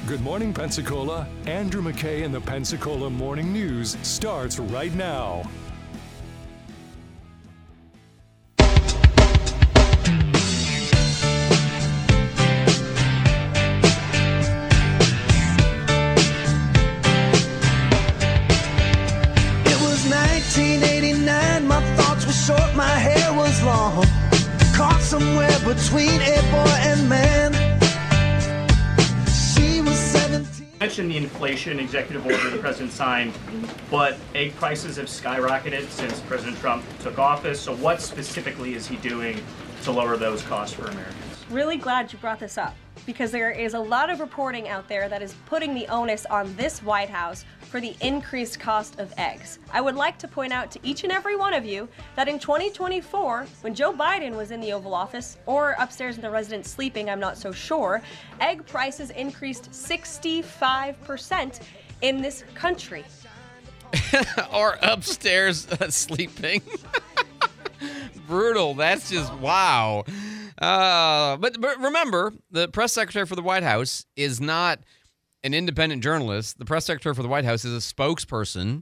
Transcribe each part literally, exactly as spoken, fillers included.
Good morning, Pensacola. Andrew McKay and the Pensacola Morning News starts right now. It was nineteen eighty-nine, my thoughts were short, my hair was long, caught somewhere between a boy and man. Mentioned the inflation executive order the president signed, but egg prices have skyrocketed since President Trump took office. So what specifically is he doing to lower those costs for Americans? Really glad you brought this up, because there is a lot of reporting out there that is putting the onus on this White House for the increased cost of eggs. I would like to point out to each and every one of you that in twenty twenty-four, when Joe Biden was in the Oval Office, or upstairs in the residence sleeping, I'm not so sure, egg prices increased sixty-five percent in this country. Or upstairs uh, sleeping. Brutal. That's just wow. Uh, but, but remember, the press secretary for the White House is not an independent journalist. The press secretary for the White House is a spokesperson,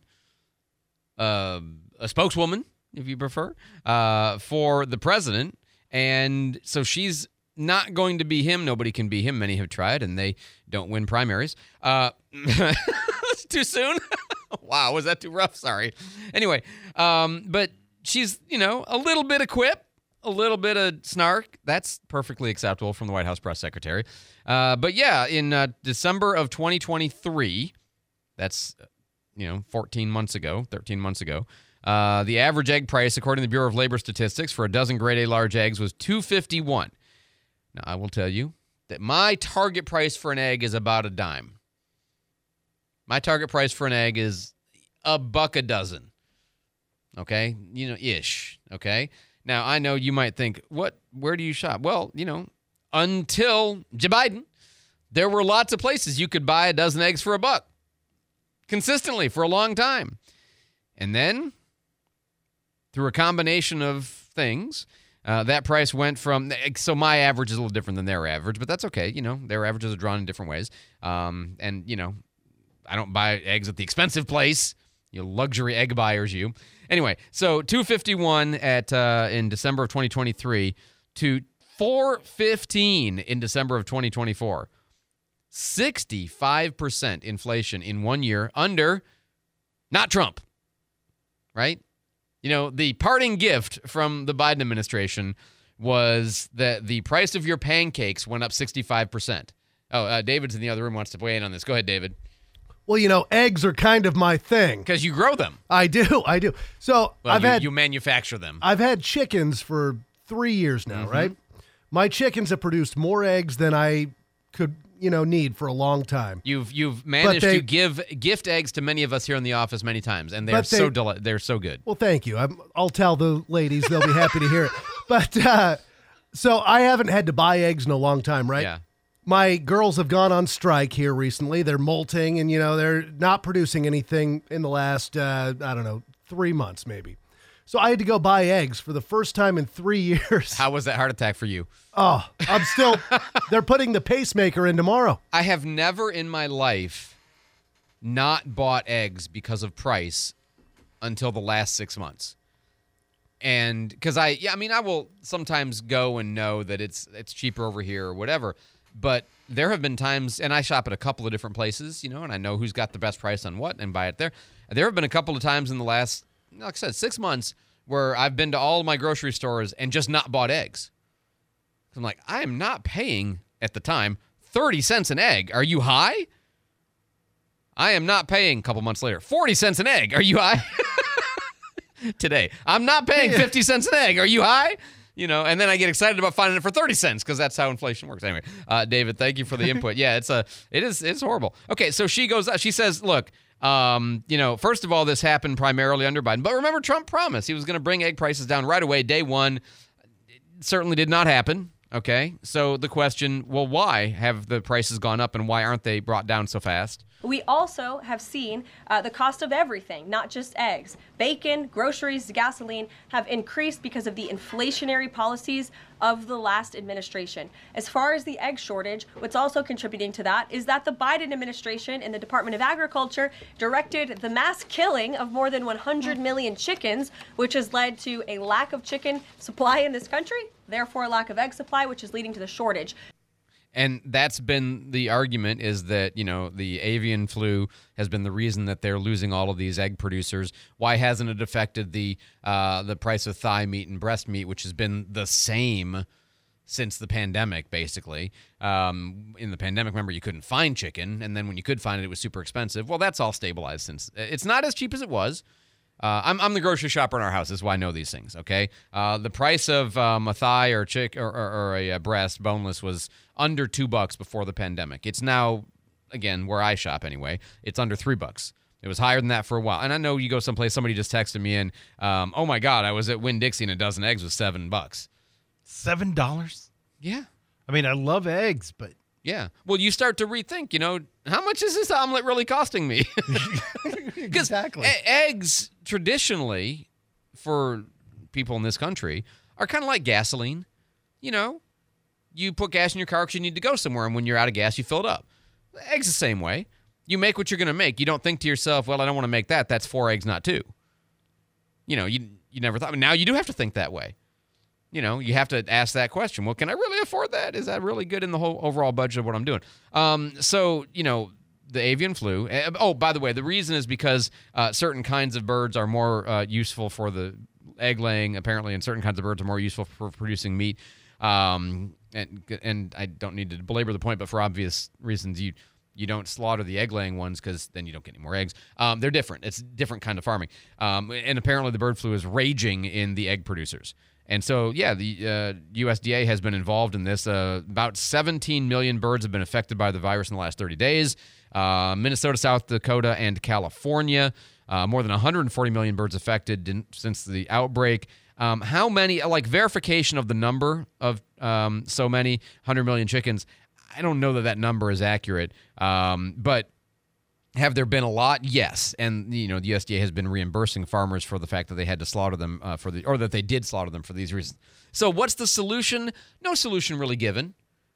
uh, a spokeswoman, if you prefer, uh, for the president. And so she's not going to be him. Nobody can be him. Many have tried, and they don't win primaries. Uh, too soon? Wow, was that too rough? Sorry. Anyway, um, but she's, you know, a little bit of quip, a little bit of snark. That's perfectly acceptable from the White House press secretary. Uh, but yeah, in uh, December of twenty twenty-three, that's, you know, fourteen months ago, thirteen months ago, uh, the average egg price, according to the Bureau of Labor Statistics, for a dozen grade A large eggs was two dollars and fifty-one cents. Now, I will tell you that my target price for an egg is about a dime. My target price for an egg is a buck a dozen. Okay? You know, ish. Okay? Now, I know you might think, what? Where do you shop? Well, you know, until Joe Biden, there were lots of places you could buy a dozen eggs for a buck. Consistently for a long time. And then, through a combination of things, uh, that price went from, so my average is a little different than their average, but that's okay. You know, their averages are drawn in different ways. Um, and, you know, I don't buy eggs at the expensive place. You luxury egg buyers, you. Anyway, so two dollars and fifty-one cents at uh, in December of twenty twenty-three to four dollars and fifteen cents in December of twenty twenty-four. sixty-five percent inflation in one year under not Trump, right? You know, the parting gift from the Biden administration was that the price of your pancakes went up sixty-five percent. Oh, uh, David's in the other room, wants to weigh in on this. Go ahead, David. Well, you know, eggs are kind of my thing. Because you grow them. I do, I do. So well, I've you, had you manufacture them. I've had chickens for three years now, mm-hmm. right? My chickens have produced more eggs than I could, you know, need for a long time. You've you've managed they, to give gift eggs to many of us here in the office many times, and they're they, so deli- they're so good. Well, thank you. I'm, I'll tell the ladies; they'll be happy to hear it. But uh, so I haven't had to buy eggs in a long time, right? Yeah. My girls have gone on strike here recently. They're molting, and, you know, they're not producing anything in the last, uh, I don't know, three months maybe. So I had to go buy eggs for the first time in three years. How was that heart attack for you? Oh, I'm still, they're putting the pacemaker in tomorrow. I have never in my life not bought eggs because of price until the last six months. And because I, yeah, I mean, I will sometimes go and know that it's it's cheaper over here or whatever. But there have been times, and I shop at a couple of different places, you know, and I know who's got the best price on what and buy it there. There have been a couple of times in the last, like I said, six months where I've been to all of my grocery stores and just not bought eggs. I'm like, I am not paying, at the time, thirty cents an egg. Are you high? I am not paying, a couple months later, forty cents an egg. Are you high? Today, I'm not paying fifty cents an egg. Are you high? You know, and then I get excited about finding it for thirty cents because that's how inflation works. Anyway, uh, David, thank you for the input. Yeah, it's a, it is, it's horrible. Okay, so she goes, she says, look, um, you know, first of all, this happened primarily under Biden, but remember, Trump promised he was going to bring egg prices down right away, day one. It certainly did not happen. Okay, so the question, well, why have the prices gone up and why aren't they brought down so fast? We also have seen uh, the cost of everything, not just eggs. Bacon, groceries, gasoline have increased because of the inflationary policies of the last administration. As far as the egg shortage, what's also contributing to that is that the Biden administration and the Department of Agriculture directed the mass killing of more than one hundred million chickens, which has led to a lack of chicken supply in this country, therefore a lack of egg supply, which is leading to the shortage. And that's been the argument, is that, you know, the avian flu has been the reason that they're losing all of these egg producers. Why hasn't it affected the uh, the price of thigh meat and breast meat, which has been the same since the pandemic, basically? Um, in the pandemic, remember, you couldn't find chicken, and then when you could find it, it was super expensive. Well, that's all stabilized since. It's not as cheap as it was. Uh, I'm, I'm the grocery shopper in our house. That's why I know these things, okay? Uh, the price of um, a thigh or, chick, or, or, or a, a breast, boneless, was under two bucks before the pandemic. It's now, again, where I shop anyway, it's under three bucks. It was higher than that for a while. And I know you go someplace, somebody just texted me in, um, oh my God, I was at Winn-Dixie and a dozen eggs was seven bucks. Seven dollars? Yeah. I mean, I love eggs, but... Yeah. Well, you start to rethink, you know, how much is this omelet really costing me? Exactly. E- eggs, traditionally, for people in this country, are kind of like gasoline. You know, you put gas in your car because you need to go somewhere, and when you're out of gas, you fill it up. Eggs the same way. You make what you're going to make. You don't think to yourself, well, I don't want to make that. That's four eggs, not two. You know, you you never thought. Now you do have to think that way. You know, you have to ask that question. Well, can I really afford that? Is that really good in the whole overall budget of what I'm doing? Um, so, you know, the avian flu. Uh, oh, by the way, the reason is because uh, certain kinds of birds are more uh, useful for the egg laying, apparently, and certain kinds of birds are more useful for producing meat. Um, and and I don't need to belabor the point, but for obvious reasons, you you don't slaughter the egg laying ones because then you don't get any more eggs. Um, they're different. It's a different kind of farming. Um, and apparently the bird flu is raging in the egg producers. And so, yeah, the uh, U S D A has been involved in this. Uh, about seventeen million birds have been affected by the virus in the last thirty days. Uh, Minnesota, South Dakota, and California. Uh, more than one hundred forty million birds affected in, since the outbreak. Um, how many, like verification of the number of um, so many, one hundred million chickens, I don't know that that number is accurate. Um, but have there been a lot? Yes. And, you know, the U S D A has been reimbursing farmers for the fact that they had to slaughter them uh, for the, or that they did slaughter them for these reasons. So what's the solution? No solution really given.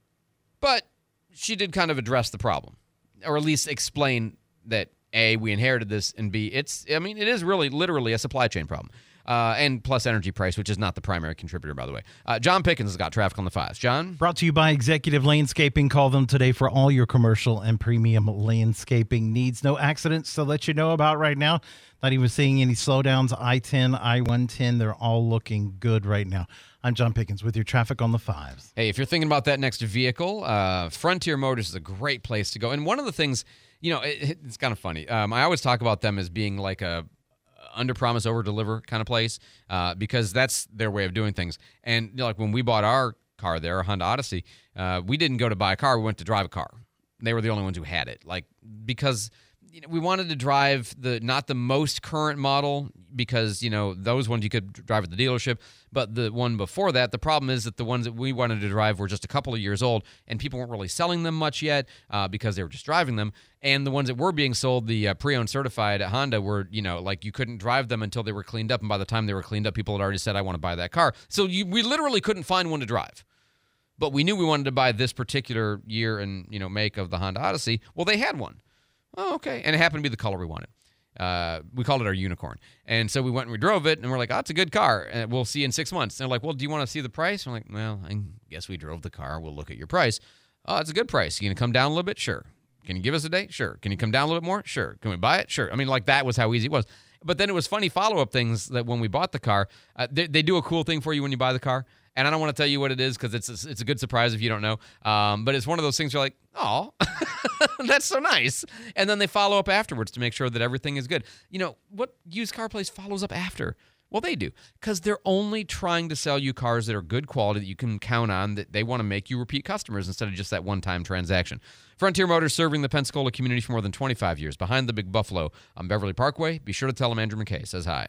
But she did kind of address the problem, or at least explain that, A, we inherited this, and B, it's, I mean, it is really literally a supply chain problem. Uh, and plus energy price, which is not the primary contributor, by the way. Uh, John Pickens has got traffic on the fives. John? Brought to you by Executive Landscaping. Call them today for all your commercial and premium landscaping needs. No accidents to let you know about right now. Not even seeing any slowdowns. I ten, I one ten, they're all looking good right now. I'm John Pickens with your traffic on the fives. Hey, if you're thinking about that next vehicle, uh, Frontier Motors is a great place to go. And one of the things, you know, it, it's kind of funny. Um, I always talk about them as being like a under promise, over deliver kind of place, uh, because that's their way of doing things. And you know, like when we bought our car there, a Honda Odyssey, uh, we didn't go to buy a car, we went to drive a car. They were the only ones who had it. Like, because you know, we wanted to drive the not the most current model, because, you know, those ones you could drive at the dealership, but the one before that, the problem is that the ones that we wanted to drive were just a couple of years old, and people weren't really selling them much yet uh, because they were just driving them. And the ones that were being sold, the uh, pre-owned certified at Honda, were, you know, like you couldn't drive them until they were cleaned up, and by the time they were cleaned up, people had already said, I want to buy that car. So you, we literally couldn't find one to drive. But we knew we wanted to buy this particular year and, you know, make of the Honda Odyssey. Well, they had one. Oh, okay. And it happened to be the color we wanted. Uh, we called it our unicorn. And so we went and we drove it, and we're like, oh, it's a good car. And we'll see you in six months. And they're like, well, do you want to see the price? I'm like, well, I guess we drove the car. We'll look at your price. Oh, it's a good price. You going to come down a little bit? Sure. Can you give us a date? Sure. Can you come down a little bit more? Sure. Can we buy it? Sure. I mean, like, that was how easy it was. But then it was funny follow-up things that when we bought the car, uh, they, they do a cool thing for you when you buy the car. And I don't want to tell you what it is because it's a, it's a good surprise if you don't know. Um, but it's one of those things you're like, oh, that's so nice. And then they follow up afterwards to make sure that everything is good. You know, what used car place follows up after? Well, they do, because they're only trying to sell you cars that are good quality that you can count on, that they want to make you repeat customers instead of just that one-time transaction. Frontier Motors, serving the Pensacola community for more than twenty-five years, behind the Big Buffalo on Beverly Parkway. Be sure to tell them Andrew McKay says hi.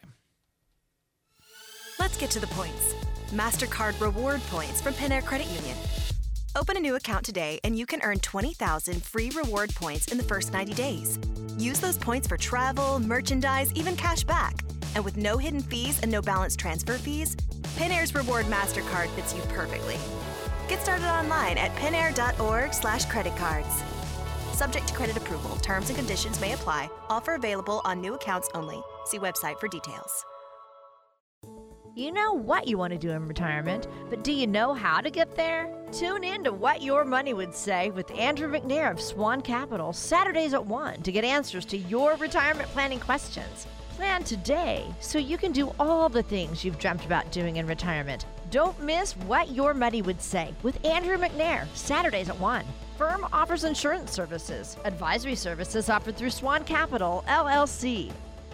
Let's get to the points. MasterCard reward points from Panair Credit Union. Open a new account today and you can earn twenty thousand free reward points in the first ninety days. Use those points for travel, merchandise, even cash back. And with no hidden fees and no balance transfer fees, Panair's Reward MasterCard fits you perfectly. Get started online at panair.org slash credit cards. Subject to credit approval. Terms and conditions may apply. Offer available on new accounts only. See website for details. You know what you want to do in retirement, but do you know how to get there? Tune in to What Your Money Would Say with Andrew McNair of Swan Capital, Saturdays at one, to get answers to your retirement planning questions. Plan today so you can do all the things you've dreamt about doing in retirement. Don't miss What Your Money Would Say with Andrew McNair, Saturdays at one. Firm offers insurance services. Advisory services offered through Swan Capital, L L C.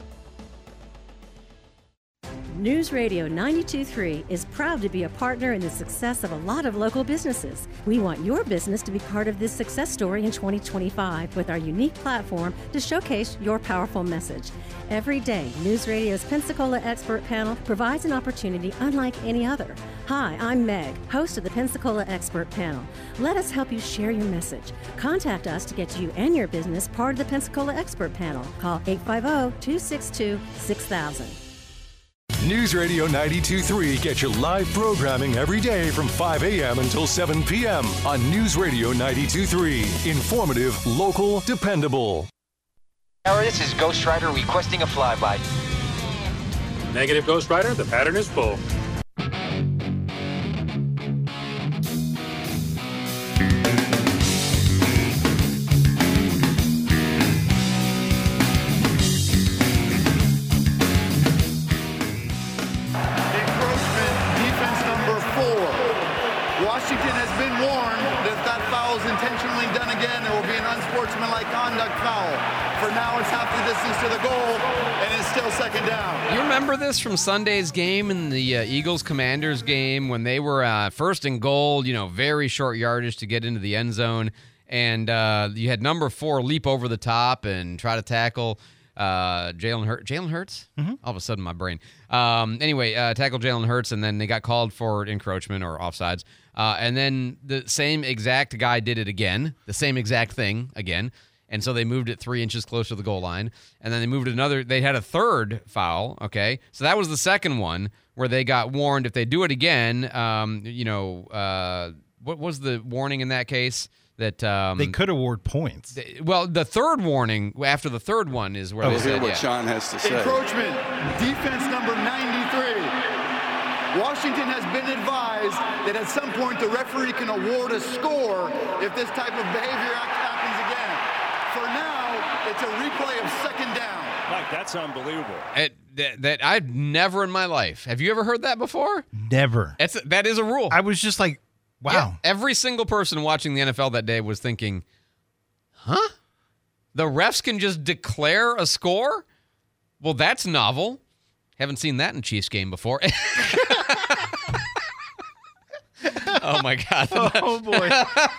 News Radio ninety-two point three is proud to be a partner in the success of a lot of local businesses. We want your business to be part of this success story in twenty twenty-five with our unique platform to showcase your powerful message. Every day, News Radio's Pensacola Expert Panel provides an opportunity unlike any other. Hi, I'm Meg, host of the Pensacola Expert Panel. Let us help you share your message. Contact us to get you and your business part of the Pensacola Expert Panel. Call eight five zero, two six two, six thousand. News Radio ninety-two point three gets you live programming every day from five a.m. until seven p.m. on News Radio ninety-two point three. Informative, local, dependable. This is Ghost Rider requesting a flyby. Negative, Ghost Rider. The pattern is full. Washington has been warned that if that foul is intentionally done again, there will be an unsportsmanlike conduct foul. For now, it's half the distance to the goal, and it's still second down. You remember this from Sunday's game in the uh, Eagles-Commanders game when they were uh, first and goal, you know, very short yardage to get into the end zone, and uh, you had number four leap over the top and try to tackle uh, Jalen Hurts. Jalen Hurts? Mm-hmm. All of a sudden, my brain. Um, anyway, uh, tackle Jalen Hurts, and then they got called for encroachment or offsides. Uh, and then the same exact guy did it again, the same exact thing again. And so they moved it three inches closer to the goal line. And then they moved another, they had a third foul, okay? So that was the second one where they got warned if they do it again, um, you know, uh, what was the warning in that case? That um, they could award points. They, well, the third warning after the third one is where oh, they hear said, what yeah. Sean has to say. Encroachment, defense number ninety-three. Washington has been advised that at some point the referee can award a score if this type of behavior happens again. For now, it's a replay of second down. Mike, that's unbelievable. It, that, that I've never in my life. Have you ever heard that before? Never. It's, that is a rule. I was just like, wow. Yeah, every single person watching the N F L that day was thinking, huh? The refs can just declare a score? Well, that's novel. Haven't seen that in Chiefs game before. Oh, my God. Oh, boy.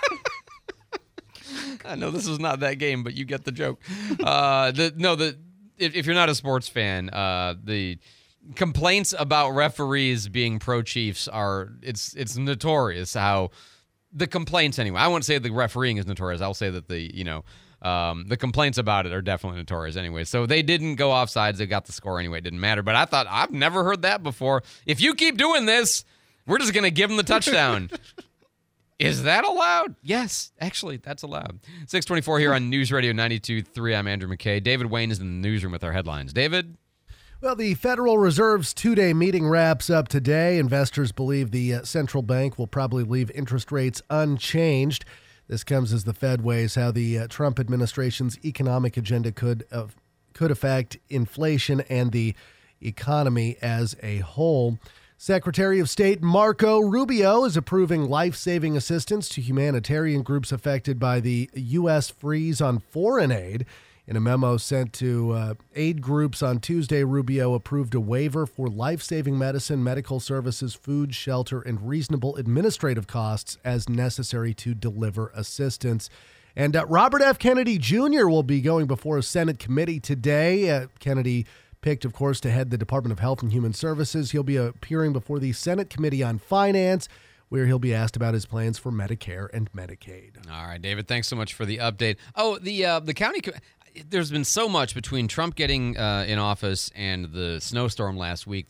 I know this is not that game, but you get the joke. Uh, the, no, the if, if you're not a sports fan, uh, the complaints about referees being pro-Chiefs are, it's it's notorious how, the complaints anyway. I won't say the refereeing is notorious. I'll say that the, you know, Um, the complaints about it are definitely notorious anyway. So they didn't go offsides. They got the score anyway. It didn't matter. But I thought, I've never heard that before. If you keep doing this, we're just going to give them the touchdown. Is that allowed? Yes, actually, that's allowed. six twenty-four here on News Radio ninety-two point three. I'm Andrew McKay. David Wayne is in the newsroom with our headlines. David? Well, the Federal Reserve's two-day meeting wraps up today. Investors believe the uh, central bank will probably leave interest rates unchanged. This comes as the Fed weighs how the uh, Trump administration's economic agenda could uh, could affect inflation and the economy as a whole. Secretary of State Marco Rubio is approving life-saving assistance to humanitarian groups affected by the U S freeze on foreign aid. In a memo sent to uh, aid groups on Tuesday, Rubio approved a waiver for life-saving medicine, medical services, food, shelter, and reasonable administrative costs as necessary to deliver assistance. And uh, Robert F. Kennedy Junior will be going before a Senate committee today. Uh, Kennedy picked, of course, to head the Department of Health and Human Services. He'll be appearing before the Senate Committee on Finance, where he'll be asked about his plans for Medicare and Medicaid. All right, David, thanks so much for the update. Oh, the uh, the county... Co- There's been so much between Trump getting uh, in office and the snowstorm last week that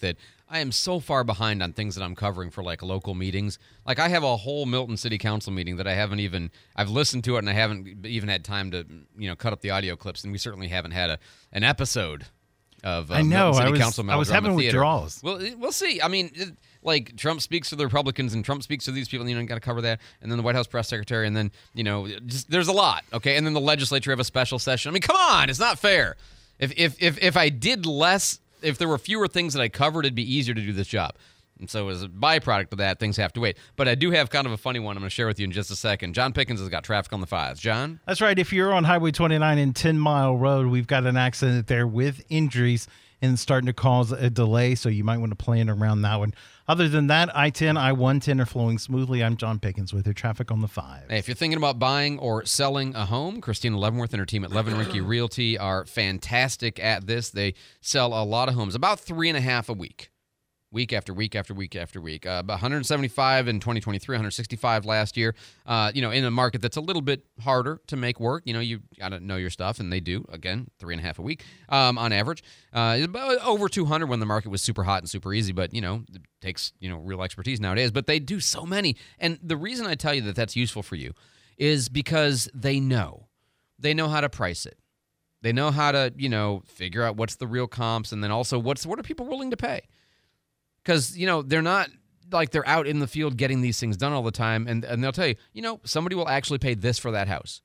I am so far behind on things that I'm covering for like local meetings. Like I have a whole Milton City Council meeting that I haven't even, I've listened to it and I haven't even had time to, you know, cut up the audio clips. And we certainly haven't had a an episode of uh, I know, Milton City I was, Council I was Melodrama having Theater. withdrawals. Well, we'll see. I mean, it, like Trump speaks to the Republicans and Trump speaks to these people, you know, you got to cover that. And then the White House press secretary. And then, you know, just there's a lot. Okay. And then the legislature have a special session. I mean, come on. It's not fair. If if if if I did less, if there were fewer things that I covered, it'd be easier to do this job. And so as a byproduct of that, things have to wait. But I do have kind of a funny one I'm going to share with you in just a second. John Pickens has got traffic on the fives. John? That's right. If you're on Highway twenty-nine and ten Mile Road, we've got an accident there with injuries and starting to cause a delay, so you might want to plan around that one. Other than that, I ten, I one ten are flowing smoothly. I'm John Pickens with your traffic on the five. Hey, if you're thinking about buying or selling a home, Christina Leavenworth and her team at Levin Rinke Realty are fantastic at this. They sell a lot of homes, about three and a half a week. Week after week after week after week. Uh, about one hundred seventy-five in twenty twenty-three, one hundred sixty-five last year. Uh, you know, in a market that's a little bit harder to make work. You know, you got to know your stuff, and they do. Again, three and a half a week um, on average. Uh, about over two hundred when the market was super hot and super easy, but, you know, it takes, you know, real expertise nowadays. But they do so many. And the reason I tell you that that's useful for you is because they know. They know how to price it. They know how to, you know, figure out what's the real comps, and then also what's what are people willing to pay. Because, you know, they're not like they're out in the field getting these things done all the time. And, and they'll tell you, you know, somebody will actually pay this for that house.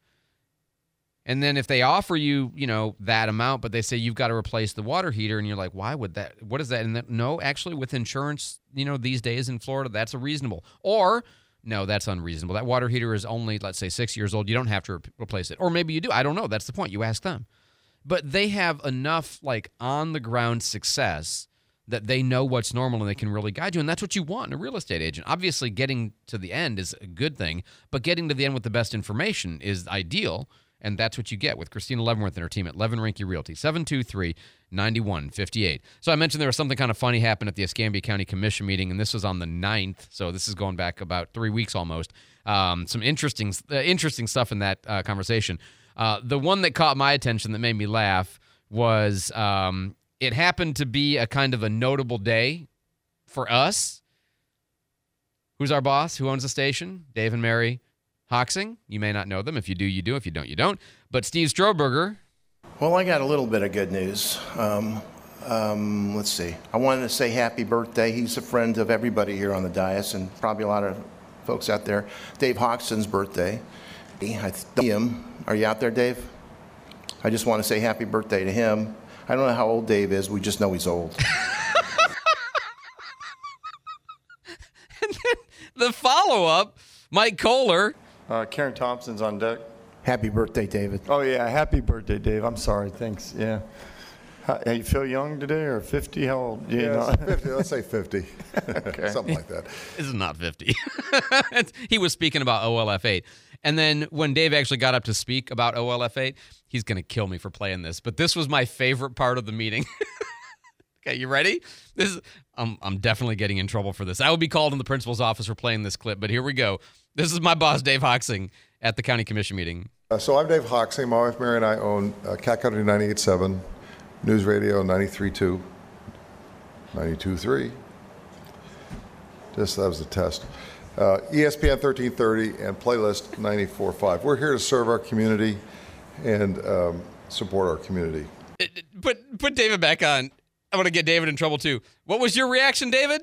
And then if they offer you, you know, that amount, but they say you've got to replace the water heater, and you're like, why would that? What is that? And that, no, actually with insurance, you know, these days in Florida, that's a reasonable. Or, no, that's unreasonable. That water heater is only, let's say, six years old. You don't have to re- replace it. Or maybe you do. I don't know. That's the point. You ask them. But they have enough, like, on-the-ground success that they know what's normal and they can really guide you. And that's what you want in a real estate agent. Obviously, getting to the end is a good thing, but getting to the end with the best information is ideal, and that's what you get with Christina Leavenworth and her team at Levin Rinke Realty, seven two three, nine one five eight. So I mentioned there was something kind of funny happened at the Escambia County Commission meeting, and this was on the ninth, so this is going back about three weeks almost. Um, some interesting, uh, interesting stuff in that uh, conversation. Uh, the one that caught my attention that made me laugh was... Um, It happened to be a kind of a notable day for us. Who's our boss? Who owns the station? Dave and Mary Hoxing. You may not know them. If you do, you do. If you don't, you don't. But Steve Stroberger. Well, I got a little bit of good news. Um, um, let's see. I wanted to say happy birthday. He's a friend of everybody here on the dais and probably a lot of folks out there. Dave Hoxton's birthday. I see him. Are you out there, Dave? I just want to say happy birthday to him. I don't know how old Dave is. We just know he's old. And then the follow-up, Mike Kohler. Uh, Karen Thompson's on deck. Happy birthday, David. Oh, yeah. Happy birthday, Dave. I'm sorry. Thanks. Yeah. How, you feel young today or fifty? How old? You Yeah, know? fifty. Let's say fifty. Okay. Something like that. This is not fifty. He was speaking about O L F eight. And then when Dave actually got up to speak about O L F eight, he's going to kill me for playing this. But this was my favorite part of the meeting. Okay, you ready? This is, I'm, I'm definitely getting in trouble for this. I will be called in the principal's office for playing this clip, but here we go. This is my boss, Dave Hoxing, at the county commission meeting. Uh, so I'm Dave Hoxing. My wife Mary and I own uh, Cat Country ninety-eight point seven, News Radio ninety-three point two, ninety-two point three. Just that was a test. Uh, E S P N thirteen thirty and Playlist ninety-four point five. We're here to serve our community and um, support our community. Put put David back on. I want to get David in trouble too. What was your reaction, David?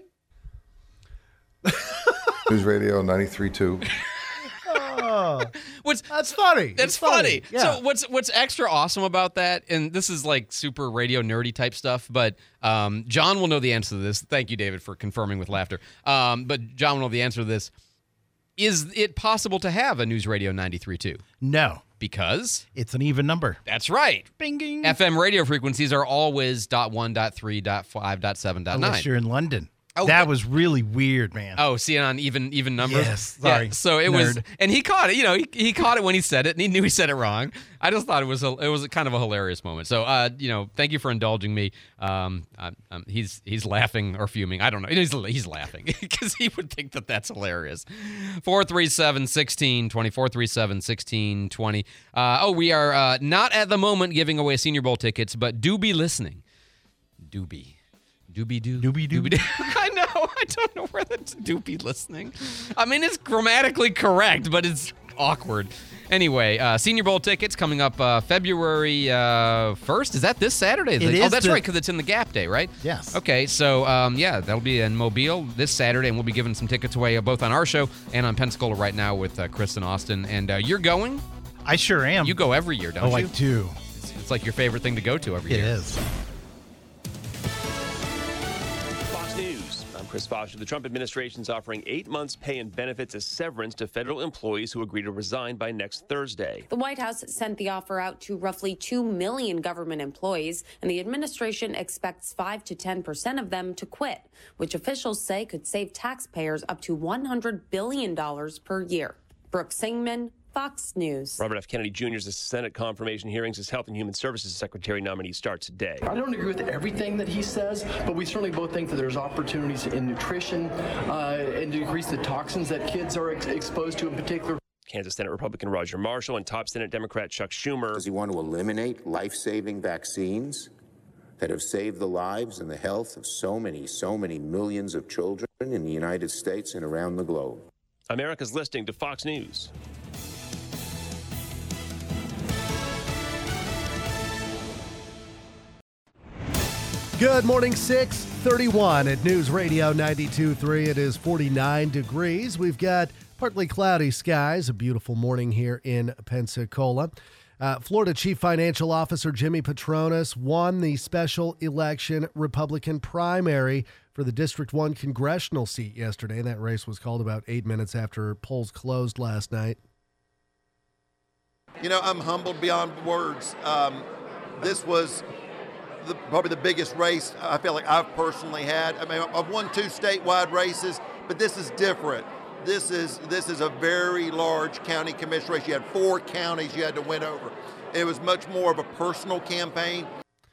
News Radio ninety-three point two. Oh, what's that's funny. That's It's funny. funny. Yeah. So what's what's extra awesome about that, and this is like super radio nerdy type stuff, but um, John will know the answer to this. Thank you, David, for confirming with laughter. Um, but John will know the answer to this. Is it possible to have a News Radio ninety-three point two? No. Because? It's an even number. That's right. Bing, ding. F M radio frequencies are always .one, .three, .five, .seven, .nine. Unless you're in London. Oh, that but- was really weird, man. Oh, see it on even even numbers? Yes, sorry. Yeah, so it Nerd. was, and he caught it. You know, he, he caught it when he said it, and he knew he said it wrong. I just thought it was a, it was a kind of a hilarious moment. So, uh, you know, thank you for indulging me. Um, I, um, he's he's laughing or fuming. I don't know. He's he's laughing because he would think that that's hilarious. Four three seven sixteen twenty. Four three seven sixteen twenty. Uh, oh, we are uh, not at the moment giving away Senior Bowl tickets, but do be listening. Do be. Doobie doo. Doobie doo. I know. I don't know where that's doobie listening. I mean, it's grammatically correct, but it's awkward. Anyway, uh, Senior Bowl tickets coming up uh, February uh, first. Is that this Saturday? It oh, is that's the- right, because it's in the Gap Day, right? Yes. Okay, so um, yeah, that'll be in Mobile this Saturday, and we'll be giving some tickets away uh, both on our show and on Pensacola right now with uh, Chris and Austin. And uh, you're going? I sure am. You go every year, don't oh, you? I do. It's, it's like your favorite thing to go to every It year. is. Fox News. I'm Chris Foster. The Trump administration is offering eight months' pay and benefits as severance to federal employees who agree to resign by next Thursday. The White House sent the offer out to roughly two million government employees, and the administration expects five to ten percent of them to quit, which officials say could save taxpayers up to one hundred billion dollars per year. Brooke Singman, Fox News. Robert F. Kennedy Junior's Senate confirmation hearings as Health and Human Services Secretary nominee start today. I don't agree with everything that he says, but we certainly both think that there's opportunities in nutrition uh, and to decrease the toxins that kids are ex- exposed to in particular. Kansas Senate Republican Roger Marshall and top Senate Democrat Chuck Schumer. Does he want to eliminate life-saving vaccines that have saved the lives and the health of so many, so many millions of children in the United States and around the globe? America's listening to Fox News. Good morning, six thirty-one at News Radio ninety-two point three. It is forty-nine degrees. We've got partly cloudy skies, a beautiful morning here in Pensacola. Uh, Florida Chief Financial Officer Jimmy Patronis won the special election Republican primary for the District one congressional seat yesterday. That race was called about eight minutes after polls closed last night. You know, I'm humbled beyond words. Um, this was the, probably the biggest race I feel like I've personally had. I mean, I've won two statewide races, but this is different. This is this is a very large county commission race. You had four counties you had to win over. It was much more of a personal campaign.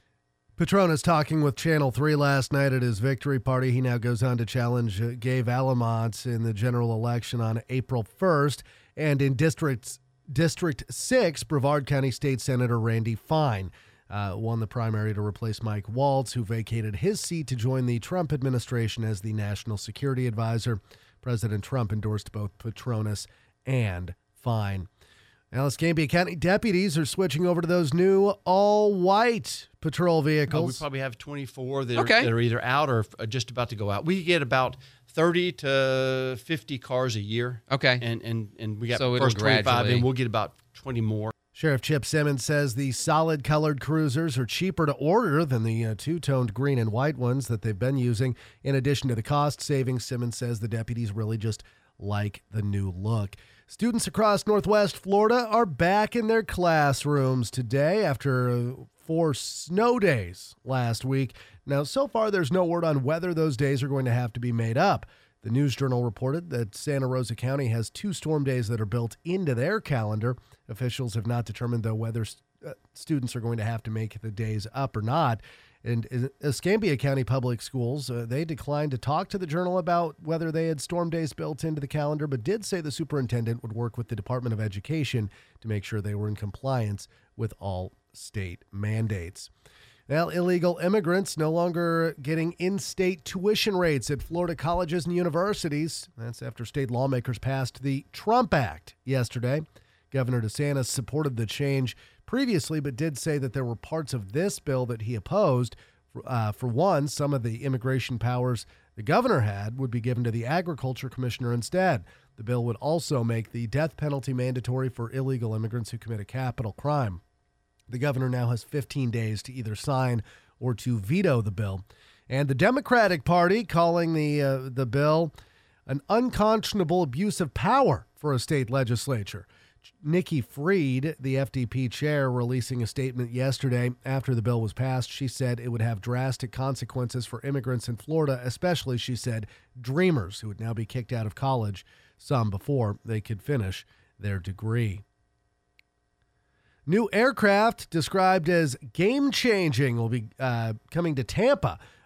Patronis talking with Channel three last night at his victory party. He now goes on to challenge uh, Gabe Alamont in the general election on April first. And in District, District six, Brevard County State Senator Randy Fine uh, won the primary to replace Mike Waltz, who vacated his seat to join the Trump administration as the National Security Advisor. President Trump endorsed both Patronis and Fine. Now, Escambia County deputies are switching over to those new all-white patrol Oh, we vehicles. probably have twenty-four that, Okay. are, that are either out or f- just about to go out. We get about thirty to fifty cars a year. Okay. And and, and we got So the it'll first twenty-five, gradually- and we'll get about twenty more. Sheriff Chip Simmons says the solid-colored cruisers are cheaper to order than the uh, two-toned green and white ones that they've been using. In addition to the cost savings, Simmons says the deputies really just like the new look. Students across Northwest Florida are back in their classrooms today after uh, four snow days last week. Now, so far, there's no word on whether those days are going to have to be made up. The News Journal reported that Santa Rosa County has two storm days that are built into their calendar. Officials have not determined, though, whether uh, students are going to have to make the days up or not. And in Escambia County Public Schools, uh, they declined to talk to the Journal about whether they had storm days built into the calendar, but did say the superintendent would work with the Department of Education to make sure they were in compliance with all state mandates. Well, illegal immigrants no longer getting in-state tuition rates at Florida colleges and universities. That's after state lawmakers passed the Trump Act yesterday. Governor DeSantis supported the change previously, but did say that there were parts of this bill that he opposed. Uh, for one, some of the immigration powers the governor had would be given to the agriculture commissioner instead. The bill would also make the death penalty mandatory for illegal immigrants who commit a capital crime. The governor now has fifteen days to either sign or to veto the bill. And the Democratic Party calling the uh, the bill an unconscionable abuse of power for a state legislature. Nikki Fried, the F D P chair, releasing a statement yesterday after the bill was passed. She said it would have drastic consequences for immigrants in Florida, especially, she said, dreamers who would now be kicked out of college, some before they could finish their degree. New aircraft described as game-changing will be uh, coming to Tampa.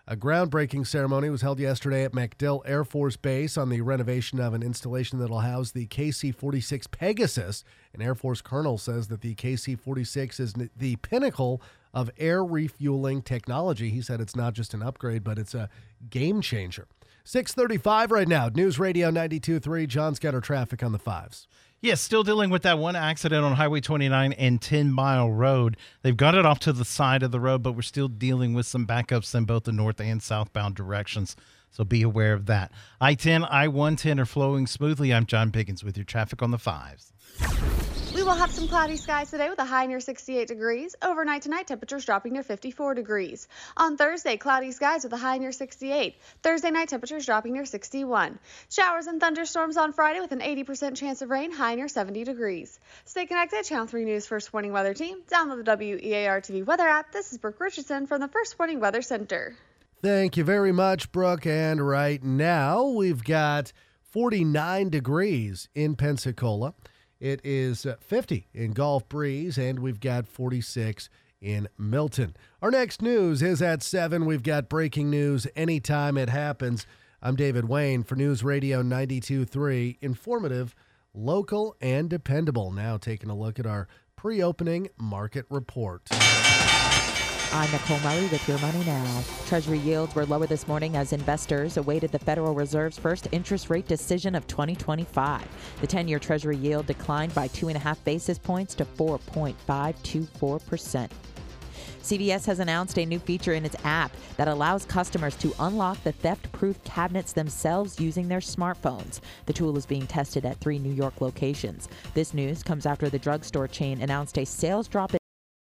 A groundbreaking ceremony was held yesterday at MacDill Air Force Base on the renovation of an installation that will house the K C forty-six Pegasus. An Air Force colonel says that the K C forty-six is the pinnacle of air refueling technology. He said it's not just an upgrade, but it's a game changer. six thirty-five right now. News Radio ninety-two point three. John Scudder, traffic on the fives. Yes, still dealing with that one accident on Highway twenty-nine and ten Mile Road. They've got it off to the side of the road, but we're still dealing with some backups in both the north and southbound directions, so be aware of that. I ten, I one ten are flowing smoothly. I'm John Pickens with your traffic on the fives. We will have some cloudy skies today with a high near sixty-eight degrees. Overnight tonight, temperatures dropping near fifty-four degrees. On Thursday, cloudy skies with a high near sixty-eight. Thursday night, temperatures dropping near sixty-one. Showers and thunderstorms on Friday with an eighty percent chance of rain, high near seventy degrees. Stay connected, Channel three News First Warning Weather Team. Download the W E A R T V weather app. This is Brooke Richardson from the First Warning Weather Center. Thank you very much, Brooke. And right now, we've got forty-nine degrees in Pensacola. It is fifty in Gulf Breeze, and we've got forty-six in Milton. Our next news is at seven. We've got breaking news anytime it happens. I'm David Wayne for News Radio ninety-two point three. Informative, local, and dependable. Now taking a look at our pre-opening market report. I'm Nicole Murray with Your Money Now. Treasury yields were lower this morning as investors awaited the Federal Reserve's first interest rate decision of twenty twenty-five. The ten-year Treasury yield declined by two and a half basis points to four point five two four percent. C V S has announced a new feature in its app that allows customers to unlock the theft-proof cabinets themselves using their smartphones. The tool is being tested at three New York locations. This news comes after the drugstore chain announced a sales drop in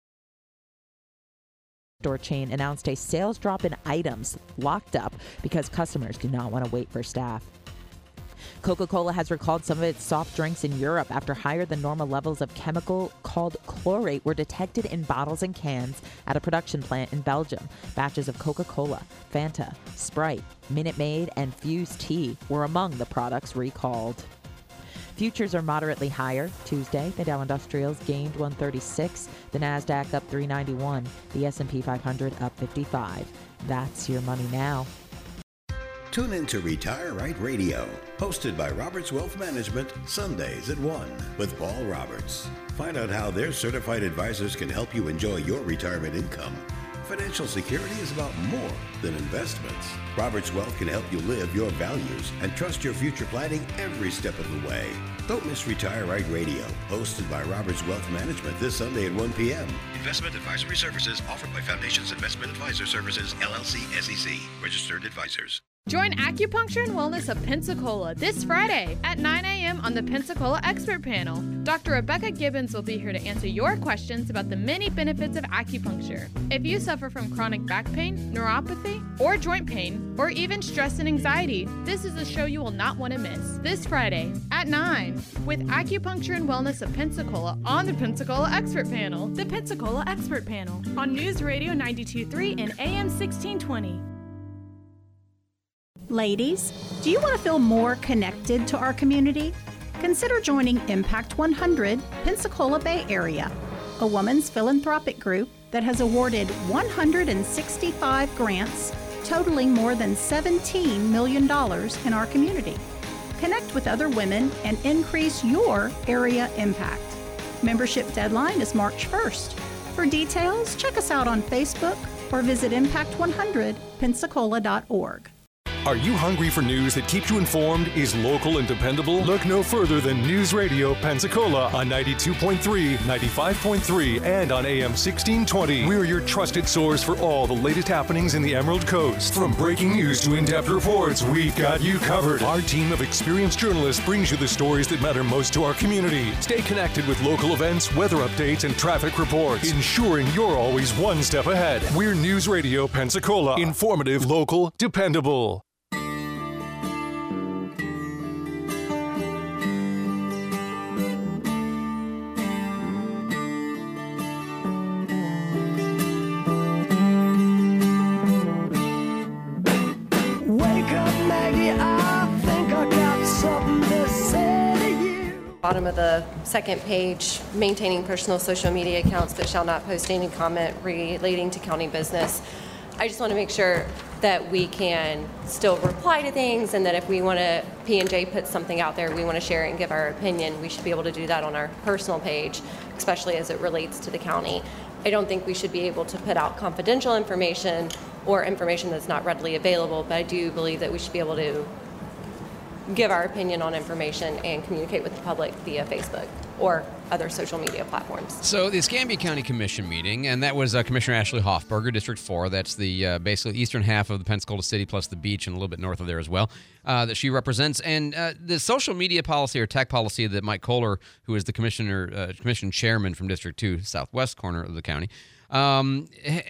store chain announced a sales drop in items locked up because customers do not want to wait for staff. Coca-Cola has recalled some of its soft drinks in Europe after higher than normal levels of chemical called chlorate were detected in bottles and cans at a production plant in Belgium. Batches of Coca-Cola, Fanta, Sprite, Minute Maid, and Fuse Tea were among the products recalled. Futures are moderately higher. Tuesday, the Dow Industrials gained one thirty-six, the Nasdaq up three ninety-one, the S and P five hundred up fifty-five. That's Your Money Now. Tune in to Retire Right Radio, hosted by Roberts Wealth Management, Sundays at one with Paul Roberts. Find out how their certified advisors can help you enjoy your retirement income. Financial security is about more than investments. Roberts Wealth can help you live your values and trust your future planning every step of the way. Don't miss Retire Right Radio, hosted by Roberts Wealth Management this Sunday at one p.m. Investment advisory services offered by Foundations Investment Advisor Services, L L C, S E C, registered advisors. Join Acupuncture and Wellness of Pensacola this Friday at nine a.m. on the Pensacola Expert Panel. Doctor Rebecca Gibbons will be here to answer your questions about the many benefits of acupuncture. If you suffer from chronic back pain, neuropathy, or joint pain, or even stress and anxiety, this is a show you will not want to miss. This Friday at nine with Acupuncture and Wellness of Pensacola on the Pensacola Expert Panel. The Pensacola Expert Panel on News Radio ninety-two point three and A M sixteen twenty. Ladies, do you want to feel more connected to our community? Consider joining Impact one hundred Pensacola Bay Area, a women's philanthropic group that has awarded one hundred sixty-five grants totaling more than seventeen million dollars in our community. Connect with other women and increase your area impact. Membership deadline is March first. For details, check us out on Facebook or visit impact one hundred pensacola dot org. Are you hungry for news that keeps you informed, is local and dependable? Look no further than News Radio Pensacola on ninety-two point three, ninety-five point three, and on A M sixteen twenty. We're your trusted source for all the latest happenings in the Emerald Coast. From breaking news to in-depth reports, we've got you covered. Our team of experienced journalists brings you the stories that matter most to our community. Stay connected with local events, weather updates, and traffic reports, ensuring you're always one step ahead. We're News Radio Pensacola. Informative, local, dependable. Bottom of the second page, maintaining personal social media accounts that shall not post any comment relating to county business. I just want to make sure that we can still reply to things, and that if we want to, P and J puts something out there, we want to share it and give our opinion, we should be able to do that on our personal page, especially as it relates to the county. I don't think we should be able to put out confidential information or information that's not readily available, but I do believe that we should be able to give our opinion on information and communicate with the public via Facebook or other social media platforms. So the Escambia County Commission meeting, and that was uh, Commissioner Ashley Hoffberger, District four. That's the uh, basically eastern half of the Pensacola City plus the beach and a little bit north of there as well, uh, that she represents. And uh, the social media policy or tech policy that Mike Kohler, who is the commissioner, uh, commission chairman from District two, southwest corner of the county, um,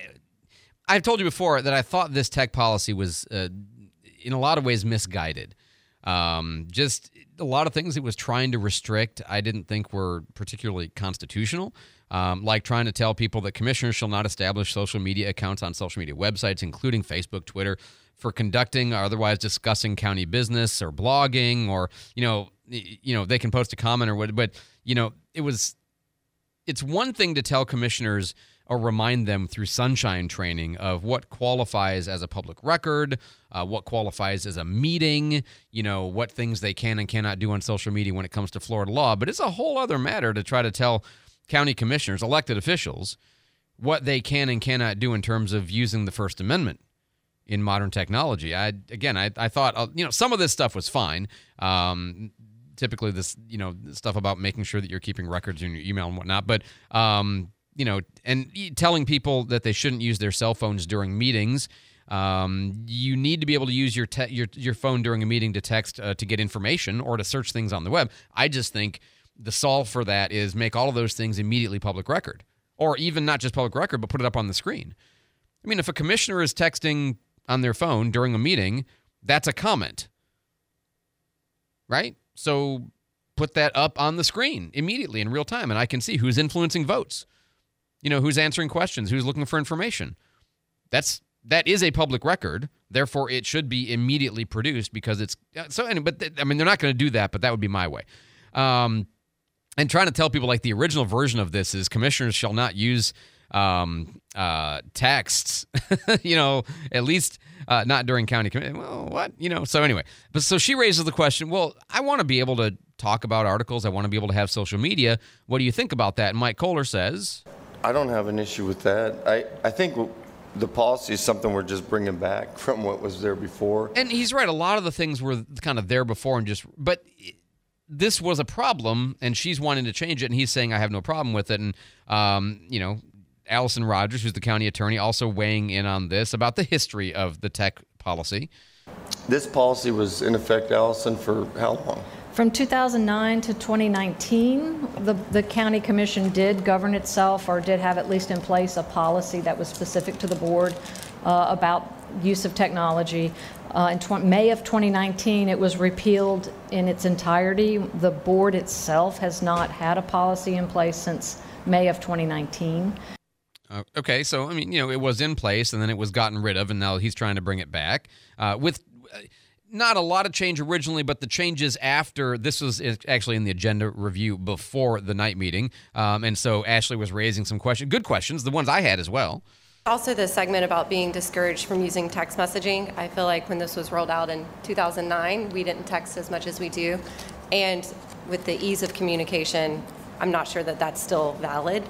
I've told you before that I thought this tech policy was uh, in a lot of ways misguided. Um, just a lot of things it was trying to restrict I didn't think were particularly constitutional, um, like trying to tell people that commissioners shall not establish social media accounts on social media websites, including Facebook, Twitter, for conducting or otherwise discussing county business or blogging, or, you know, you know, they can post a comment or what, but, you know, it was, it's one thing to tell commissioners or remind them through sunshine training of what qualifies as a public record, uh, what qualifies as a meeting, you know, what things they can and cannot do on social media when it comes to Florida law. But it's a whole other matter to try to tell county commissioners, elected officials, what they can and cannot do in terms of using the First Amendment in modern technology. I Again, I, I thought, uh, you know, some of this stuff was fine. Um, typically this, you know, stuff about making sure that you're keeping records in your email and whatnot. But, um, you know, and telling people that they shouldn't use their cell phones during meetings. Um, you need to be able to use your te- your your phone during a meeting to text uh, to get information or to search things on the web. I just think the solve for that is make all of those things immediately public record, or even not just public record, but put it up on the screen. I mean, if a commissioner is texting on their phone during a meeting, that's a comment, right? So put that up on the screen immediately in real time, and I can see who's influencing votes. You know, who's answering questions, who's looking for information. That's that is a public record. Therefore, it should be immediately produced because it's so. But I mean, they're not going to do that. But that would be my way. Um, and trying to tell people like the original version of this is commissioners shall not use um, uh, texts. you know, at least uh, not during county committee. Well, what you know? So anyway, but so she raises the question. Well, I want to be able to talk about articles. I want to be able to have social media. What do you think about that? And Mike Kohler says, I don't have an issue with that. I, I think the policy is something we're just bringing back from what was there before. And he's right. A lot of the things were kind of there before and just, but this was a problem and she's wanting to change it. And he's saying, I have no problem with it. And, um, you know, Allison Rogers, who's the county attorney, also weighing in on this about the history of the tech policy. This policy was in effect, Allison, for how long? From two thousand nine to twenty nineteen, the, the county commission did govern itself, or did have at least in place a policy that was specific to the board uh, about use of technology. Uh, in tw- May of twenty nineteen, it was repealed in its entirety. The board itself has not had a policy in place since May of twenty nineteen. Uh, okay, so, I mean, you know, it was in place and then it was gotten rid of, and now he's trying to bring it back uh, with... Uh, Not a lot of change originally, but the changes after, this was actually in the agenda review before the night meeting. Um, and so Ashley was raising some questions, good questions, the ones I had as well. Also, the segment about being discouraged from using text messaging. I feel like when this was rolled out in two thousand nine, we didn't text as much as we do. And with the ease of communication, I'm not sure that that's still valid.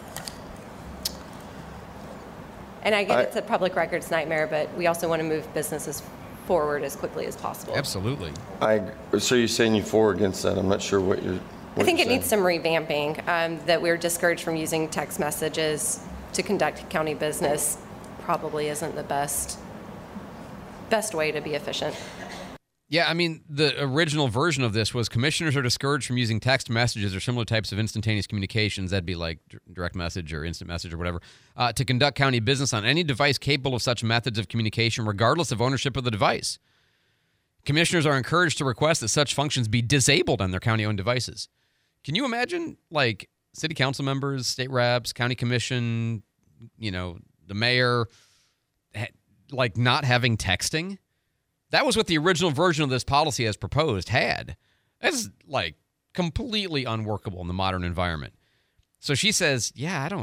And I get I, it's a public records nightmare, but we also want to move businesses forward as quickly as possible. Absolutely. I so you're saying you're for or against that? I'm not sure what you're. What I think you're it saying. needs some revamping. Um, that we're discouraged from using text messages to conduct county business probably isn't the best best way to be efficient. Yeah, I mean, the original version of this was commissioners are discouraged from using text messages or similar types of instantaneous communications, that'd be like direct message or instant message or whatever, uh, to conduct county business on any device capable of such methods of communication, regardless of ownership of the device. Commissioners are encouraged to request that such functions be disabled on their county-owned devices. Can you imagine, like, city council members, state reps, county commission, you know, the mayor, like, not having texting? That was what the original version of this policy as proposed had. That's like completely unworkable in the modern environment. So she says, yeah, I don't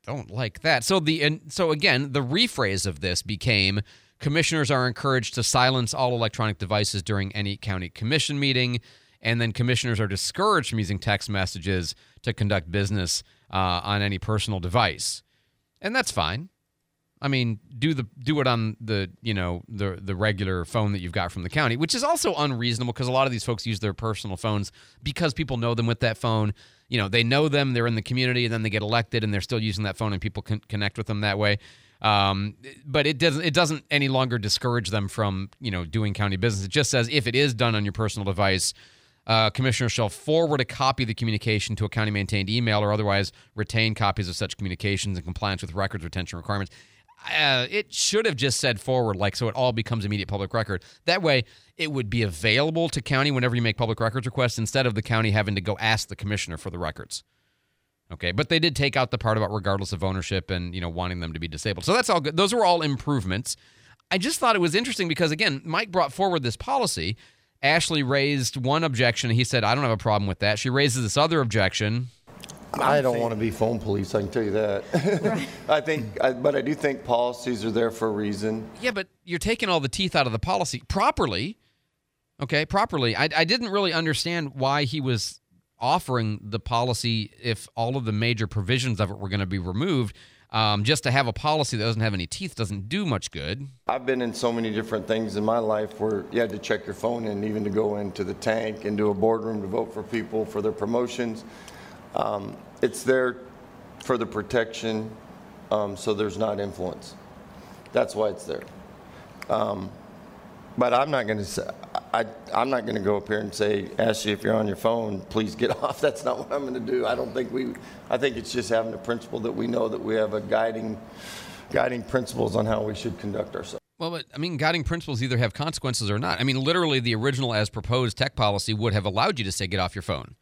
don't like that. So the and so again, the rephrase of this became commissioners are encouraged to silence all electronic devices during any county commission meeting, and then commissioners are discouraged from using text messages to conduct business uh, on any personal device. And that's fine. I mean, do the do it on the, you know, the the regular phone that you've got from the county, which is also unreasonable because a lot of these folks use their personal phones because people know them with that phone. You know, they know them, they're in the community, and then they get elected, and they're still using that phone, and people can connect with them that way. Um, but it doesn't it doesn't any longer discourage them from, you know, doing county business. It just says if it is done on your personal device, uh, commissioners shall forward a copy of the communication to a county-maintained email or otherwise retain copies of such communications in compliance with records retention requirements. Uh, it should have just said forward, like, so it all becomes immediate public record. That way, it would be available to county whenever you make public records requests instead of the county having to go ask the commissioner for the records. Okay, but they did take out the part about regardless of ownership and, you know, wanting them to be disabled. So that's all good. Those were all improvements. I just thought it was interesting because, again, Mike brought forward this policy. Ashley raised one objection. He said, I don't have a problem with that. She raises this other objection. I don't want to be phone police, I can tell you that. Right. I think, I, but I do think policies are there for a reason. Yeah, but you're taking all the teeth out of the policy properly. Okay, properly. I, I didn't really understand why he was offering the policy if all of the major provisions of it were going to be removed. Um, just to have a policy that doesn't have any teeth doesn't do much good. I've been in so many different things in my life where you had to check your phone in, even to go into the tank, into a boardroom to vote for people for their promotions. Um, it's there for the protection, um, so there's not influence. That's why it's there. Um, but I'm not going to say, I, I'm not going to go up here and say, Ashley, if you're on your phone, please get off. That's not what I'm going to do. I don't think we, I think it's just having a principle that we know that we have a guiding, guiding principles on how we should conduct ourselves. Well, but I mean, guiding principles either have consequences or not. I mean, literally the original as proposed tech policy would have allowed you to say, get off your phone.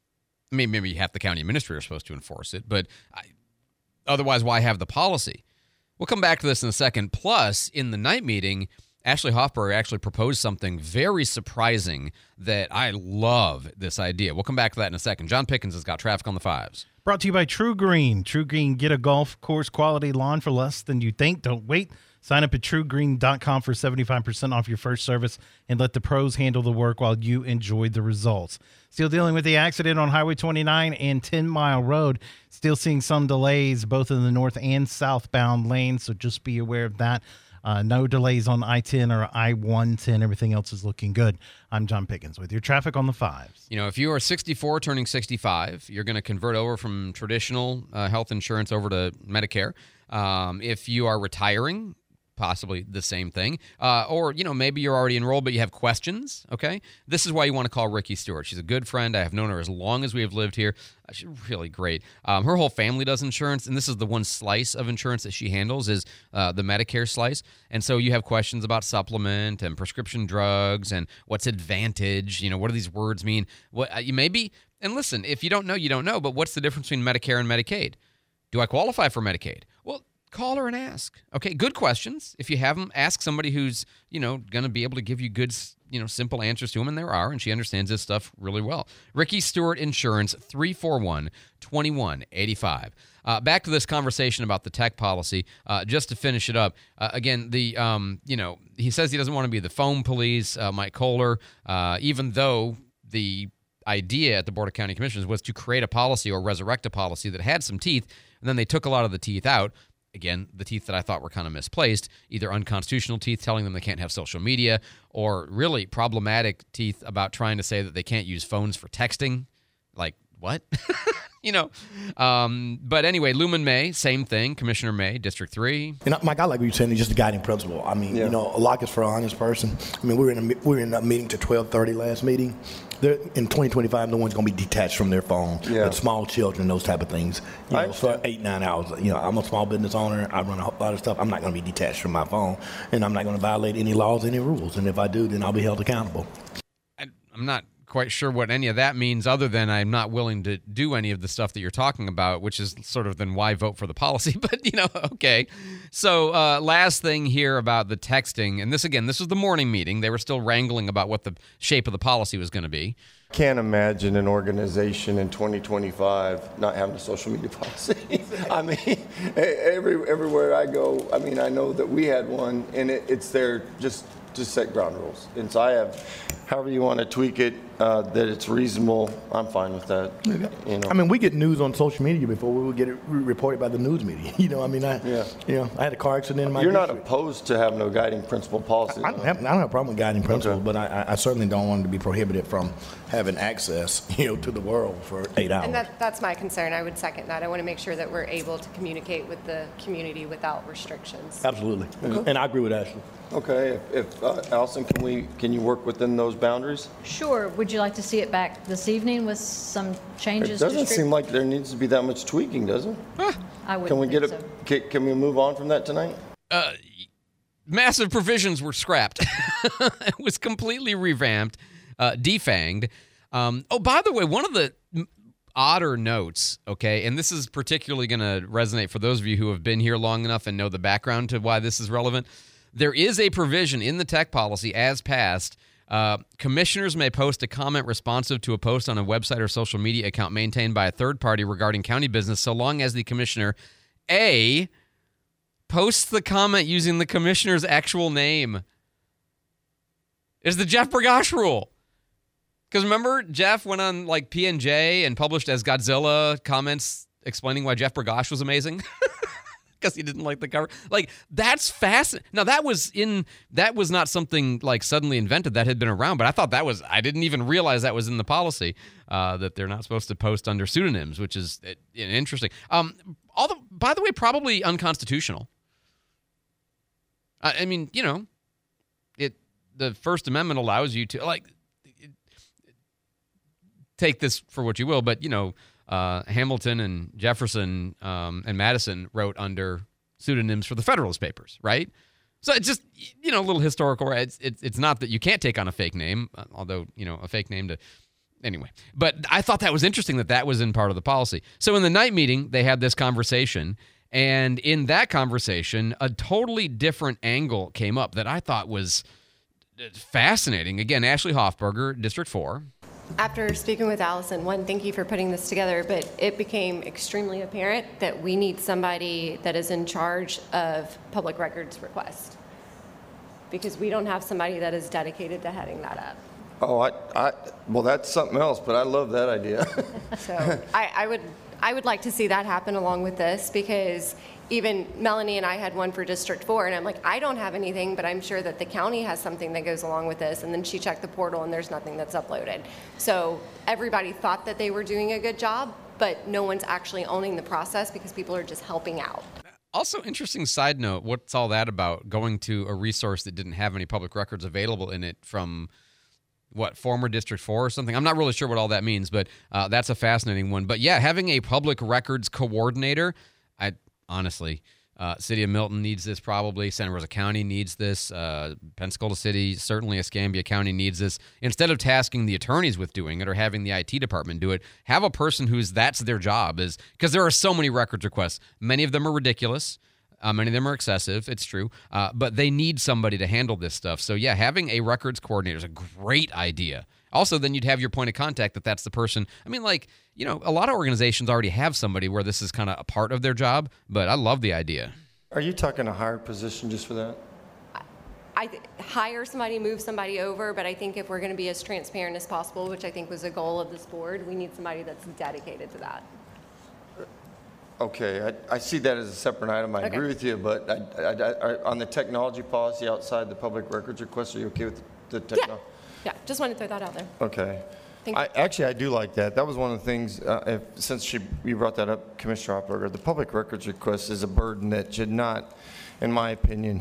I mean, maybe half the county administrator is supposed to enforce it, but I, otherwise, why have the policy? We'll come back to this in a second. Plus, in the night meeting, Ashley Hofbauer actually proposed something very surprising that I love this idea. We'll come back to that in a second. John Pickens has got traffic on the fives. Brought to you by True Green. True Green, get a golf course quality lawn for less than you think. Don't wait. Sign up at true green dot com for seventy-five percent off your first service and let the pros handle the work while you enjoy the results. Still dealing with the accident on Highway twenty-nine and ten mile Road. Still seeing some delays both in the north and southbound lanes, so just be aware of that. Uh, no delays on I ten or I one ten. Everything else is looking good. I'm John Pickens with your traffic on the fives. You know, if you are sixty-four turning sixty-five, you're going to convert over from traditional uh, health insurance over to Medicare. Um, if you are retiring, possibly the same thing. Uh, or, you know, maybe you're already enrolled, but you have questions, okay? This is why you want to call Ricky Stewart. She's a good friend. I have known her as long as we have lived here. Uh, she's really great. Um, her whole family does insurance, and this is the one slice of insurance that she handles is uh, the Medicare slice. And so you have questions about supplement and prescription drugs and what's Advantage, you know, what do these words mean? What uh, you maybe, and listen, if you don't know, you don't know, but what's the difference between Medicare and Medicaid? Do I qualify for Medicaid? Well, call her and ask. Okay, good questions. If you have them, ask somebody who's, you know, going to be able to give you good, you know, simple answers to them, and there are, and she understands this stuff really well. Ricky Stewart Insurance, three four one, two one eight five. Uh, back to this conversation about the tech policy, uh, just to finish it up. Uh, again, the, um, you know, he says he doesn't want to be the phone police, uh, Mike Kohler, uh, even though the idea at the Board of County Commissioners was to create a policy or resurrect a policy that had some teeth, and then they took a lot of the teeth out. Again, the teeth that I thought were kind of misplaced, either unconstitutional teeth telling them they can't have social media, or really problematic teeth about trying to say that they can't use phones for texting. Like, what? you know. Um, but anyway, Lumen May, same thing. Commissioner May, District three. And Mike, I like what you're saying. It's just a guiding principle. I mean, yeah. you know, a lock is for an honest person. I mean, we were in a, we were in a meeting to twelve thirty last meeting. They're, in twenty twenty-five, no one's going to be detached from their phone. Yeah. But small children, those type of things. You know, for eight, nine hours. You know, I'm a small business owner. I run a lot of stuff. I'm not going to be detached from my phone, and I'm not going to violate any laws, any rules. And if I do, then I'll be held accountable. I, I'm not quite sure what any of that means, other than I'm not willing to do any of the stuff that you're talking about, which is sort of then why vote for the policy. But, you know, okay. So uh, last thing here about the texting, and this, again, this was the morning meeting. They were still wrangling about what the shape of the policy was going to be. Can't imagine an organization in twenty twenty-five not having a social media policy. I mean, every everywhere I go, I mean, I know that we had one, and it, it's there just to set ground rules. And so I have, however you want to tweak it, uh, that it's reasonable, I'm fine with that. You know. I mean, we get news on social media before we would get it reported by the news media. You know, I mean, I, yeah. you know, I had a car accident in my You're district. not opposed to having no guiding principle policy? I don't have, I don't have a problem with guiding principle, okay. but I, I certainly don't want to be prohibited from having access, you know, to the world for eight hours. And that, that's my concern. I would second that. I want to make sure that we're able to communicate with the community without restrictions. Absolutely. Okay. And I agree with Ashley. Okay. If, if uh, Allison, can we can you work within those boundaries? Sure. Would you like to see it back this evening with some changes? It doesn't to seem like there needs to be that much tweaking, does it? I would. Can we get it? So. Can, can we move on from that tonight? Uh, massive provisions were scrapped. It was completely revamped, uh, defanged. Um, oh, by the way, one of the odder notes, okay, and this is particularly going to resonate for those of you who have been here long enough and know the background to why this is relevant. There is a provision in the tech policy as passed. Uh, commissioners may post a comment responsive to a post on a website or social media account maintained by a third party regarding county business so long as the commissioner, A, posts the comment using the commissioner's actual name. It's the Jeff Bergosh rule. Because remember, Jeff went on like P and J and published as Godzilla comments explaining why Jeff Bergosh was amazing? Because he didn't like the cover. Like, that's fascinating. Now, that was in, that was not something like suddenly invented. That had been around, but I thought that was, I didn't even realize that was in the policy, uh, that they're not supposed to post under pseudonyms, which is uh, interesting. Um, all the, by the way, probably unconstitutional. I, I mean, you know, it, the First Amendment allows you to, like, it, take this for what you will, but, you know, Uh, Hamilton and Jefferson um, and Madison wrote under pseudonyms for the Federalist Papers, right? So it's just, you know, a little historical. It's, it's, it's not that you can't take on a fake name, although, you know, a fake name to, anyway. But I thought that was interesting that that was in part of the policy. So in the night meeting, they had this conversation, and in that conversation, a totally different angle came up that I thought was fascinating. Again, Ashley Hoffberger, District four. After speaking with Allison, one, thank you for putting this together, but it became extremely apparent that we need somebody that is in charge of public records requests, because we don't have somebody that is dedicated to heading that up. Oh, I, I well, that's something else, but I love that idea. So I, I would, I would like to see that happen along with this, because even Melanie and I had one for District four, and I'm like, I don't have anything, but I'm sure that the county has something that goes along with this. And then she checked the portal, and there's nothing that's uploaded. So everybody thought that they were doing a good job, but no one's actually owning the process because people are just helping out. Also, interesting side note, what's all that about, going to a resource that didn't have any public records available in it from, what, former District four or something? I'm not really sure what all that means, but uh, that's a fascinating one. But yeah, having a public records coordinator, I honestly, uh, City of Milton needs this probably. Santa Rosa County needs this. Uh, Pensacola City, certainly Escambia County needs this. Instead of tasking the attorneys with doing it or having the I T department do it, have a person who's, that's their job, is, because there are so many records requests. Many of them are ridiculous. Uh, many of them are excessive, it's true, uh, but they need somebody to handle this stuff. So yeah, having a records coordinator is a great idea. Also, then you'd have your point of contact that that's the person. I mean, like, you know, a lot of organizations already have somebody where this is kind of a part of their job, but I love the idea. Are you talking a hired position just for that? I th- hire somebody, move somebody over, but I think if we're going to be as transparent as possible, which I think was a goal of this board, we need somebody that's dedicated to that. Okay, I, I see that as a separate item. I Okay. agree with you, but I, I, I, on the technology policy outside the public records request, are you okay with the technology? Yeah, just wanted to throw that out there. Okay. Thank I, you. actually, I do like that. That was one of the things, uh, if, since she, you brought that up, Commissioner Hoffberger, the public records request is a burden that should not, in my opinion,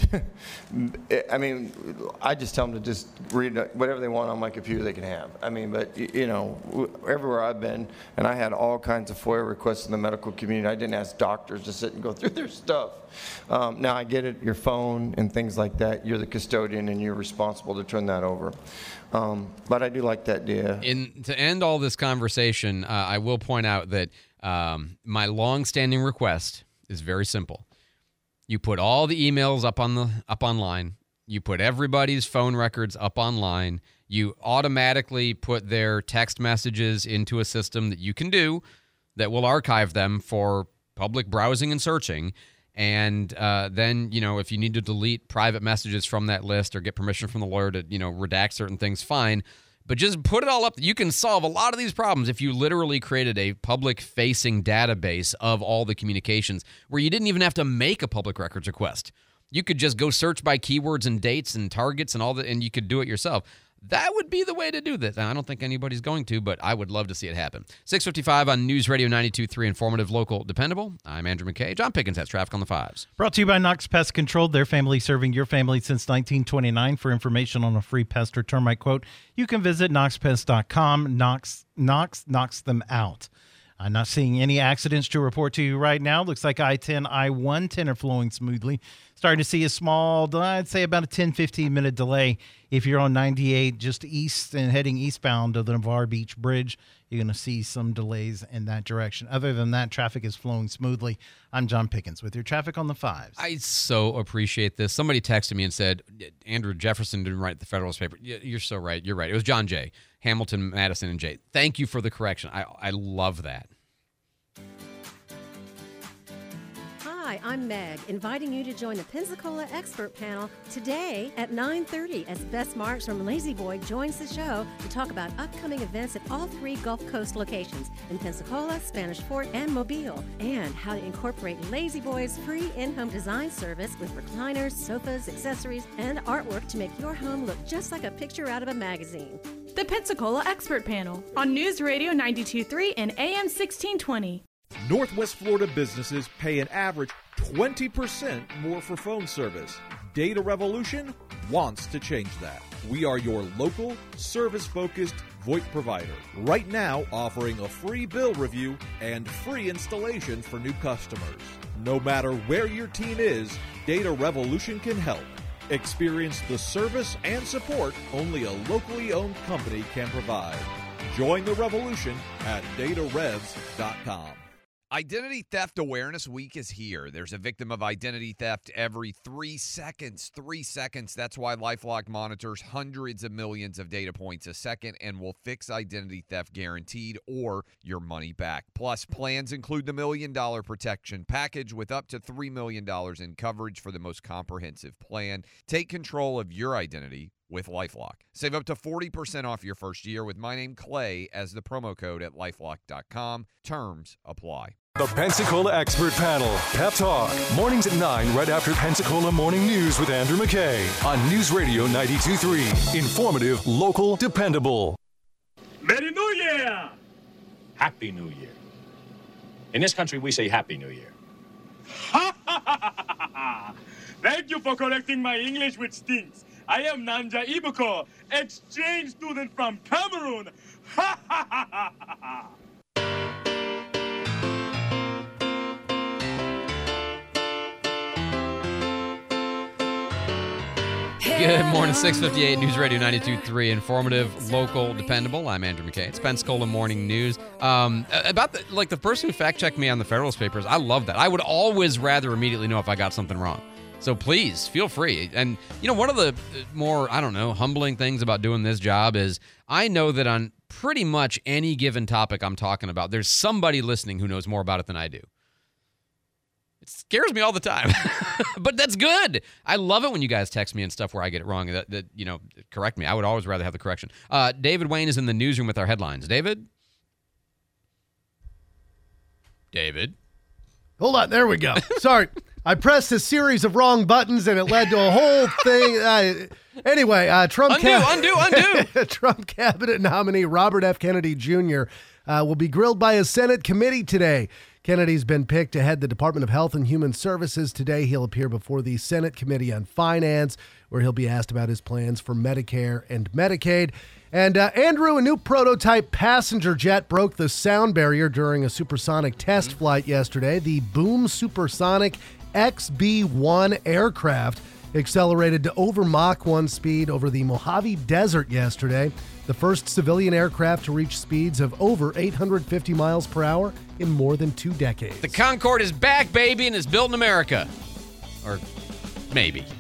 I mean, I just tell them to just read whatever they want on my computer they can have. I mean, but, y- you know, everywhere I've been, and I had all kinds of FOIA requests in the medical community. I didn't ask doctors to sit and go through their stuff. Um, now, I get it, your phone and things like that, you're the custodian and you're responsible to turn that over. Um, but I do like that idea. In, to end all this conversation, uh, I will point out that um, my long-standing request is very simple. You put all the emails up on the up online. You put everybody's phone records up online. You automatically put their text messages into a system that you can do that will archive them for public browsing and searching. And uh, then, you know, if you need to delete private messages from that list or get permission from the lawyer to, you know, redact certain things, fine. But just put it all up. You can solve a lot of these problems if you literally created a public-facing database of all the communications where you didn't even have to make a public records request. You could just go search by keywords and dates and targets and all that, and you could do it yourself. That would be the way to do this. Now, I don't think anybody's going to, but I would love to see it happen. six fifty-five on News Radio ninety-two point three, informative, local, dependable. I'm Andrew McKay. John Pickens has traffic on the fives. Brought to you by Knox Pest Control. Their family serving your family since nineteen twenty-nine. For information on a free pest or termite quote, you can visit knox pest dot com. Knox, Knox knocks them out. I'm not seeing any accidents to report to you right now. Looks like I ten, I one ten are flowing smoothly. Starting to see a small, I'd say about a ten, fifteen minute delay. If you're on ninety-eight just east and heading eastbound of the Navarre Beach Bridge, you're going to see some delays in that direction. Other than that, traffic is flowing smoothly. I'm John Pickens with your traffic on the fives. I so appreciate this. Somebody texted me and said, Andrew Jefferson didn't write the Federalist paper. You're so right. You're right. It was John Jay. Hamilton, Madison, and Jay. Thank you for the correction. I, I love that. Hi, I'm Meg, inviting you to join the Pensacola Expert Panel today at nine thirty as Bess Marks from Lazy Boy joins the show to talk about upcoming events at all three Gulf Coast locations in Pensacola, Spanish Fort, and Mobile, and how to incorporate Lazy Boy's free in-home design service with recliners, sofas, accessories, and artwork to make your home look just like a picture out of a magazine. The Pensacola Expert Panel on News Radio ninety-two point three and A M sixteen twenty. Northwest Florida businesses pay an average twenty percent more for phone service. Data Revolution wants to change that. We are your local, service-focused VoIP provider. Right now, offering a free bill review and free installation for new customers. No matter where your team is, Data Revolution can help. Experience the service and support only a locally owned company can provide. Join the revolution at data revs dot com. Identity Theft Awareness Week is here. There's a victim of identity theft every three seconds. Three seconds. That's why LifeLock monitors hundreds of millions of data points a second and will fix identity theft guaranteed or your money back. Plus, plans include the Million Dollar Protection Package with up to three million dollars in coverage for the most comprehensive plan. Take control of your identity with LifeLock. Save up to forty percent off your first year with my name Clay as the promo code at lifelock dot com. Terms apply. The Pensacola Expert Panel, Pep Talk, mornings at nine right after Pensacola Morning News with Andrew McKay on News Radio ninety-two point three. Informative, local, dependable. Merry New Year! Happy New Year. In this country, we say Happy New Year. Ha ha ha ha ha! Thank you for correcting my English, which stinks. I am Nanja Ibuko, exchange student from Cameroon. Ha ha ha ha ha! Good morning, six fifty-eight, News Radio ninety-two point three, informative, local, dependable. I'm Andrew McKay. It's Pensacola Morning News. Um, about the, like the person who fact-checked me on the Federalist Papers, I love that. I would always rather immediately know if I got something wrong. So please, feel free. And, you know, one of the more, I don't know, humbling things about doing this job is I know that on pretty much any given topic I'm talking about, there's somebody listening who knows more about it than I do. It scares me all the time, but that's good. I love it when you guys text me and stuff where I get it wrong that, that you know, correct me. I would always rather have the correction. Uh, David Wayne is in the newsroom with our headlines. David? David? Hold on. There we go. Sorry. I pressed a series of wrong buttons and it led to a whole thing. Uh, anyway, uh, Trump undo, cab- undo, undo. Trump cabinet nominee Robert F. Kennedy Junior Uh, will be grilled by a Senate committee today. Kennedy's been picked to head the Department of Health and Human Services. Today, he'll appear before the Senate Committee on Finance, where he'll be asked about his plans for Medicare and Medicaid. And uh, Andrew, a new prototype passenger jet broke the sound barrier during a supersonic test flight yesterday. The Boom Supersonic X B one aircraft accelerated to over Mach one speed over the Mojave Desert yesterday, the first civilian aircraft to reach speeds of over eight hundred fifty miles per hour in more than two decades. The Concorde is back, baby, and is built in America. Or maybe.